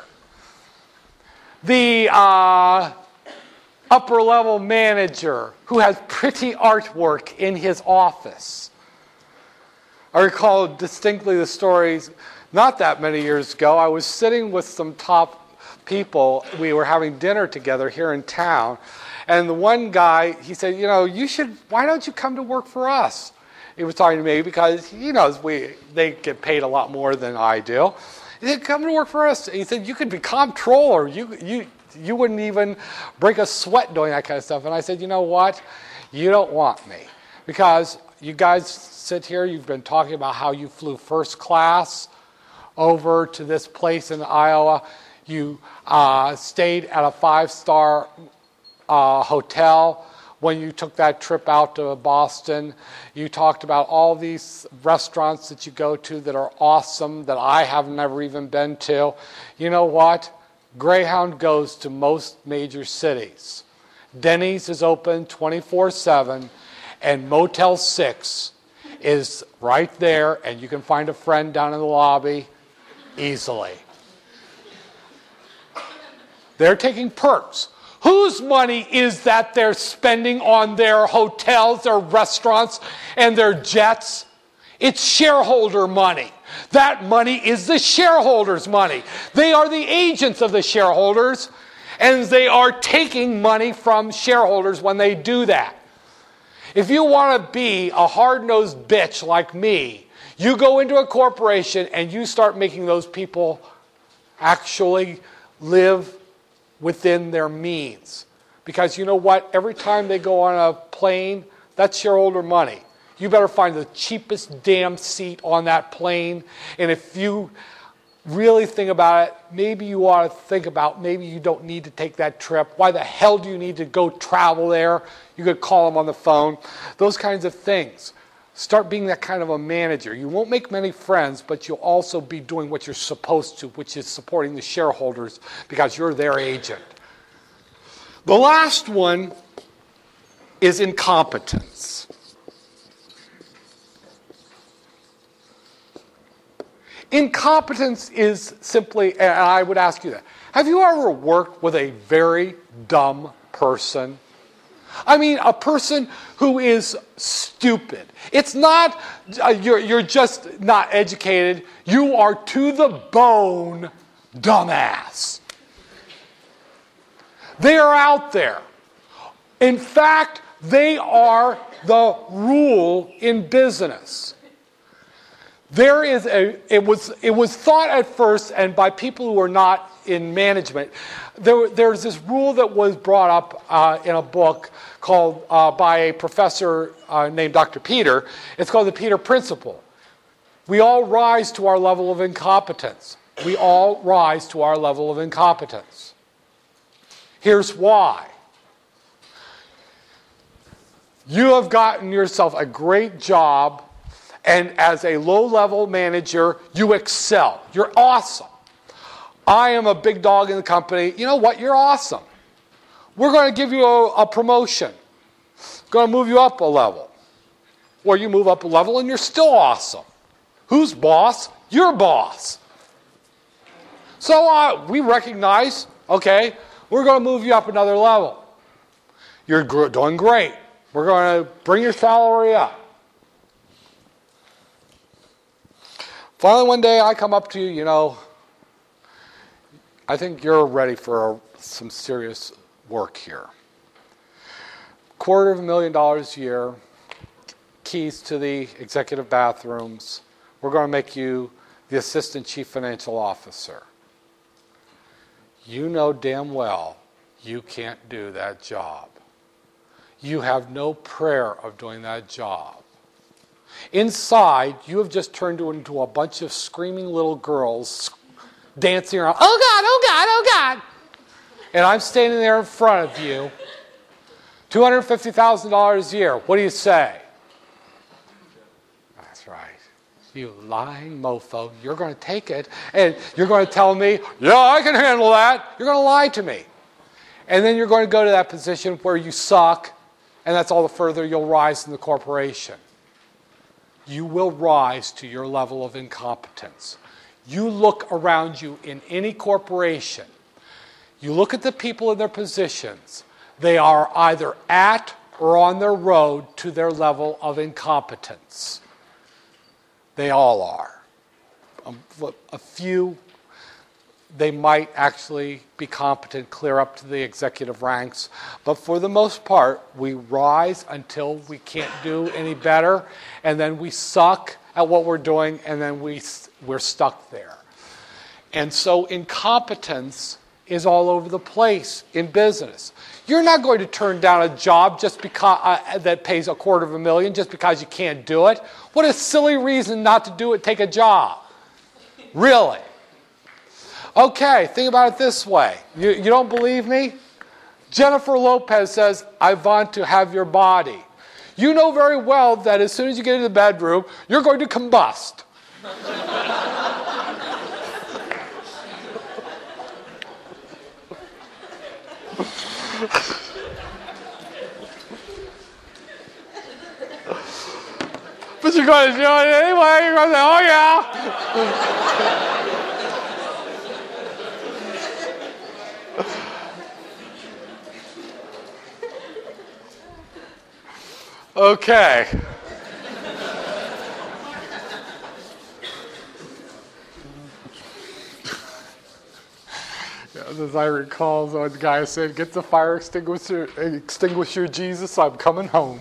The upper-level manager who has pretty artwork in his office. I recall distinctly the stories not that many years ago. I was sitting with some top people. We were having dinner together here in town. And the one guy, he said, why don't you come to work for us? He was talking to me because he knows they get paid a lot more than I do. He said, come to work for us. He said, you could be comptroller. You wouldn't even break a sweat doing that kind of stuff. And I said, you know what? You don't want me. Because you guys sit here, you've been talking about how you flew first class over to this place in Iowa. You stayed at a 5-star hotel when you took that trip out to Boston. You talked about all these restaurants that you go to that are awesome, that I have never even been to. You know what? Greyhound goes to most major cities. Denny's is open 24/7, and Motel 6 is right there, and you can find a friend down in the lobby easily. They're taking perks. Whose money is that they're spending on their hotels, their restaurants, and their jets? It's shareholder money. That money is the shareholders' money. They are the agents of the shareholders, and they are taking money from shareholders when they do that. If you want to be a hard-nosed bitch like me, you go into a corporation and you start making those people actually live within their means. Because you know what? Every time they go on a plane, that's shareholder money. You better find the cheapest damn seat on that plane. And if you really think about it, maybe you ought to think about maybe you don't need to take that trip. Why the hell do you need to go travel there? You could call them on the phone. Those kinds of things. Start being that kind of a manager. You won't make many friends, but you'll also be doing what you're supposed to, which is supporting the shareholders because you're their agent. The last one is incompetence. Incompetence is simply, and I would ask you that, have you ever worked with a very dumb person? I mean, a person who is stupid. It's not, you're just not educated. You are to the bone dumbass. They are out there. In fact, they are the rule in business. It was thought at first, and by people who are not in management, there's this rule that was brought up in a book called by a professor named Dr. Peter. It's called the Peter Principle. We all rise to our level of incompetence. We all rise to our level of incompetence. Here's why. You have gotten yourself a great job, and as a low-level manager, you excel. You're awesome. I am a big dog in the company. You know what? You're awesome. We're going to give you a promotion. Going to move you up a level. Or you move up a level and you're still awesome. Who's boss? Your boss. So we recognize, okay, we're going to move you up another level. You're doing great. We're going to bring your salary up. Finally, one day I come up to you, I think you're ready for some serious work here. $250,000 a year, keys to the executive bathrooms. We're going to make you the assistant chief financial officer. You know damn well you can't do that job. You have no prayer of doing that job. Inside, you have just turned into a bunch of screaming little girls dancing around, oh God, oh God, oh God. And I'm standing there in front of you, $250,000 a year. What do you say? That's right. You lying mofo. You're going to take it, and you're going to tell me, yeah, I can handle that. You're going to lie to me. And then you're going to go to that position where you suck, and that's all the further you'll rise in the corporation. you will rise to your level of incompetence. You look around you in any corporation, you look at the people in their positions, they are either at or on their road to their level of incompetence. They all are. A few, they might actually be competent, clear up to the executive ranks. But for the most part, we rise until we can't do any better, and then we suck at what we're doing, and then we're stuck there. And so incompetence is all over the place in business. You're not going to turn down a job just because that pays $250,000 just because you can't do it. What a silly reason not to do it, take a job. Really? Okay, think about it this way. You don't believe me? Jennifer Lopez says, I want to have your body. You know very well that as soon as you get into the bedroom, you're going to combust. But you're going to do it anyway. You're going to say, oh yeah. Okay. As I recall, the guy said, get the fire extinguisher, Jesus, I'm coming home.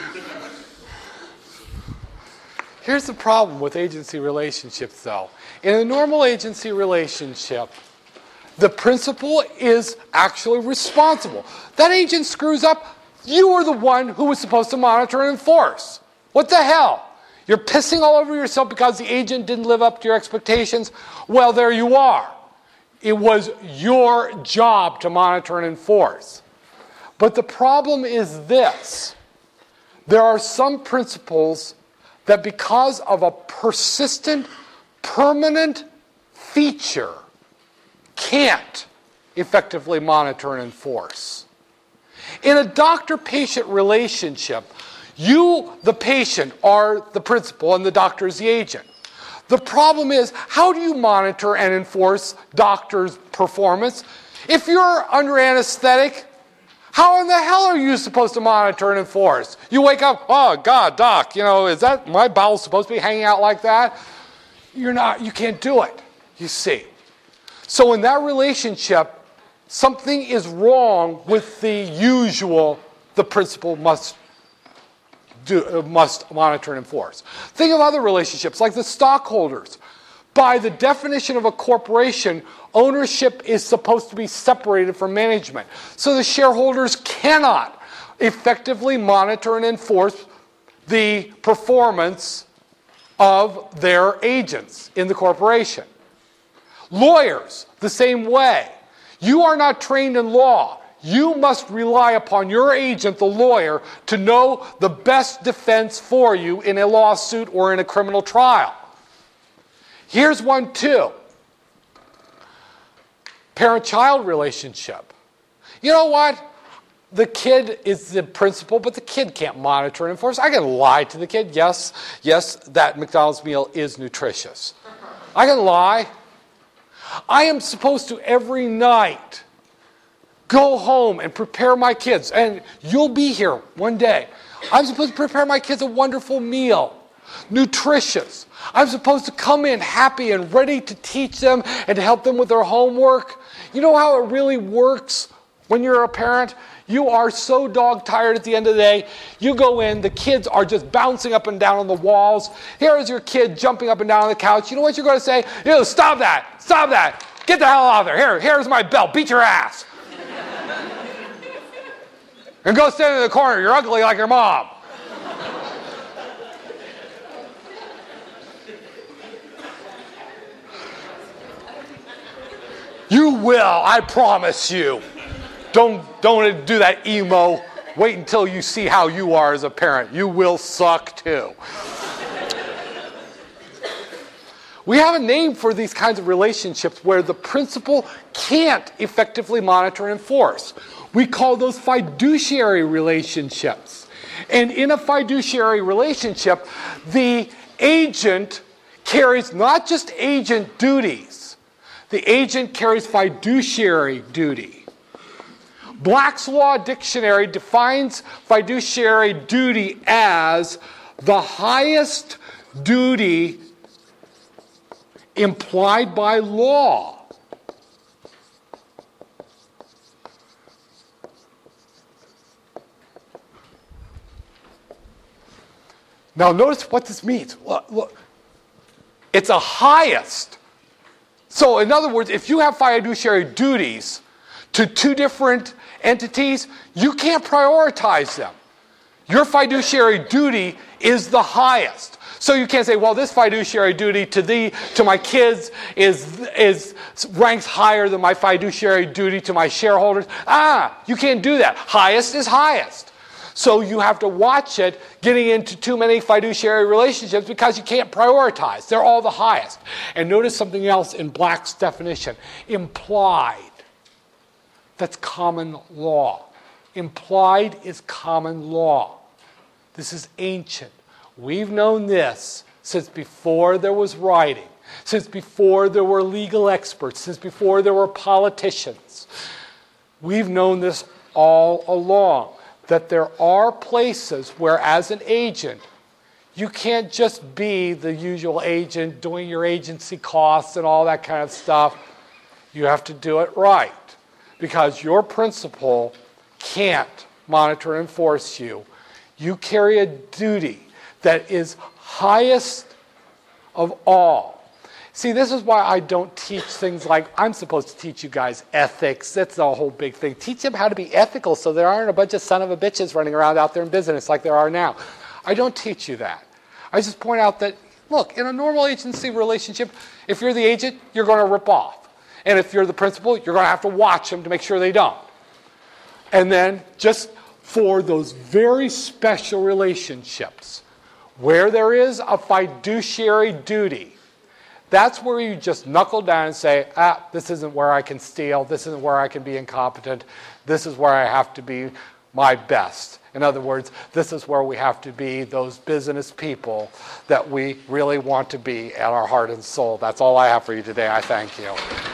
Here's the problem with agency relationships, though. In a normal agency relationship, the principal is actually responsible. That agent screws up, you are the one who was supposed to monitor and enforce. What the hell? You're pissing all over yourself because the agent didn't live up to your expectations? Well, there you are. It was your job to monitor and enforce. But the problem is this. There are some principles that because of a persistent, permanent feature can't effectively monitor and enforce. In a doctor-patient relationship, you, the patient, are the principal and the doctor is the agent. The problem is, how do you monitor and enforce doctor's performance? If you're under anesthetic, how in the hell are you supposed to monitor and enforce? You wake up, oh God, doc, is that my bowel supposed to be hanging out like that? You can't do it, you see. So in that relationship, something is wrong with the usual the principal must monitor and enforce. Think of other relationships, like the stockholders. By the definition of a corporation, ownership is supposed to be separated from management. So the shareholders cannot effectively monitor and enforce the performance of their agents in the corporation. Lawyers, the same way. You are not trained in law. You must rely upon your agent, the lawyer, to know the best defense for you in a lawsuit or in a criminal trial. Here's one too. Parent-child relationship. You know what? The kid is the principal, but the kid can't monitor and enforce. I can lie to the kid. Yes, that McDonald's meal is nutritious. I can lie. I am supposed to every night go home and prepare my kids, and you'll be here one day. I'm supposed to prepare my kids a wonderful meal, nutritious. I'm supposed to come in happy and ready to teach them and to help them with their homework. You know how it really works when you're a parent? You are so dog-tired at the end of the day. You go in, the kids are just bouncing up and down on the walls. Here is your kid jumping up and down on the couch. You know what you're going to say? Stop that! Stop that! Get the hell out of there! Here's my belt. Beat your ass! And go stand in the corner. You're ugly like your mom. You will, I promise you. Don't do that emo. Wait until you see how you are as a parent. You will suck too. We have a name for these kinds of relationships where the principal can't effectively monitor and enforce. We call those fiduciary relationships. And in a fiduciary relationship, the agent carries not just agent duties, the agent carries fiduciary duty. Black's Law Dictionary defines fiduciary duty as the highest duty implied by law. Now notice what this means. Look. It's a highest. So in other words, if you have fiduciary duties to two different entities, you can't prioritize them. Your fiduciary duty is the highest. So you can't say, well, this fiduciary duty to my kids is ranks higher than my fiduciary duty to my shareholders. You can't do that. Highest is highest. So you have to watch it getting into too many fiduciary relationships because you can't prioritize. They're all the highest. And notice something else in Black's definition. Implied. That's common law. Implied is common law. This is ancient. We've known this since before there was writing, since before there were legal experts, since before there were politicians. We've known this all along, that there are places where, as an agent, you can't just be the usual agent doing your agency costs and all that kind of stuff. You have to do it right, because your principal can't monitor and enforce you. You carry a duty that is highest of all. See, this is why I don't teach things like, I'm supposed to teach you guys ethics. That's the whole big thing. Teach them how to be ethical so there aren't a bunch of son of a bitches running around out there in business like there are now. I don't teach you that. I just point out that, look, in a normal agency relationship, if you're the agent, you're going to rip off. And if you're the principal, you're going to have to watch them to make sure they don't. And then just for those very special relationships where there is a fiduciary duty, that's where you just knuckle down and say, this isn't where I can steal, this isn't where I can be incompetent, this is where I have to be my best. In other words, this is where we have to be those business people that we really want to be at our heart and soul. That's all I have for you today. I thank you.